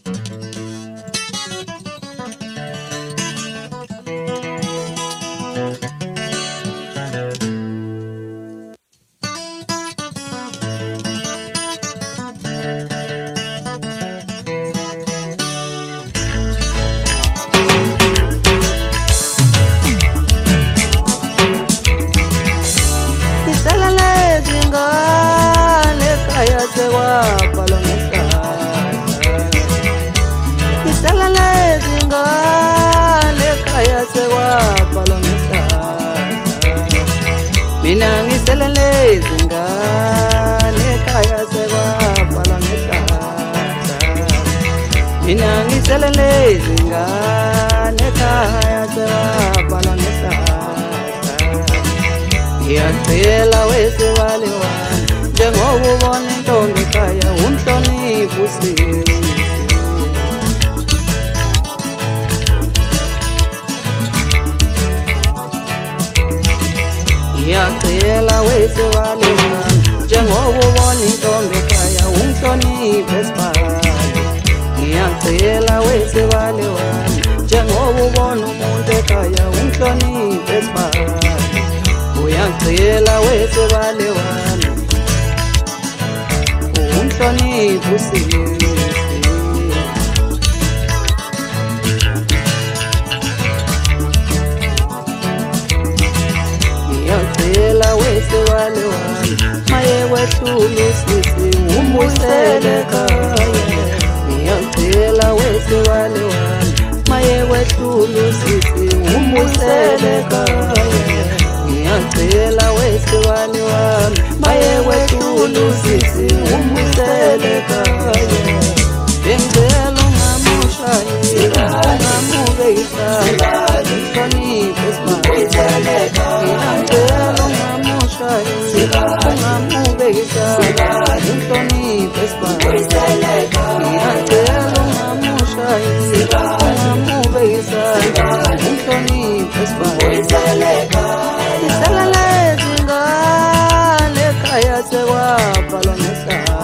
Mina ngiselele izingane ekhaya sekwaphala ngehlahla. Mina ngiselele izingane ekhaya sekwaphala ngehlahla. Ngiyacela wesibali wami njengoba ubona intombi ekhaya umhloniphe usisi. Ngiyacela wesibali wami njengoba ubona intombi ekhaya umhloniphe sibali. Ngiyacela wesibali wami njengoba ubona umuntu ekhaya umhloniphe sibali. Uyacela wesibali wami umhloniphe usisi. Ngiyacela wesibali wami maye wehlula usisi umbuyisele ekhaya. Ngiyacela wesibali wami maye wehlula usisi umbuyisele ekhaya. Ngiyacela wesibali wami maye wehlula usisi umbuyisele ekhaya. Bengicela ungamushayeli ungamuke isandla umhloniphe sibali. Ngiyacela ungamushayeli ungamuke isandla umhloniphe sibali. Ngiyacela ungamushayeli ungamuke isandla umhloniphe sibali. Ngiselele izingane ekhaya sekwaphala ngehlahla.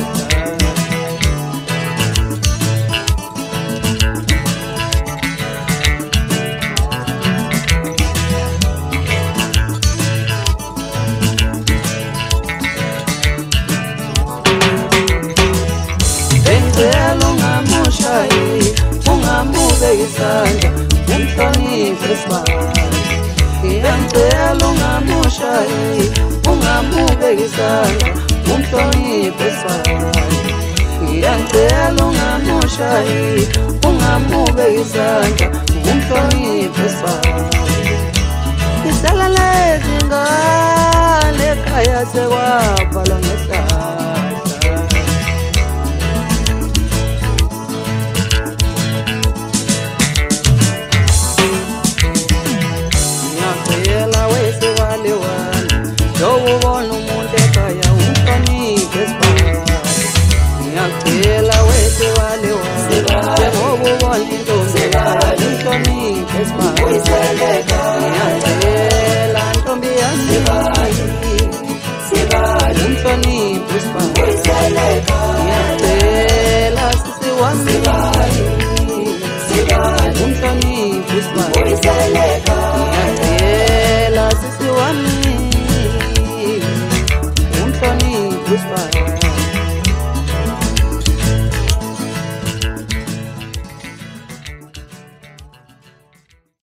Bengicela ungamushayeli ungamuke isandla umhloniphe sibali. Ngiyacela ungamushayeli ungamuke isandla umhloniphe sibali. Ngiyacela ungamushayeli ungamuke isandla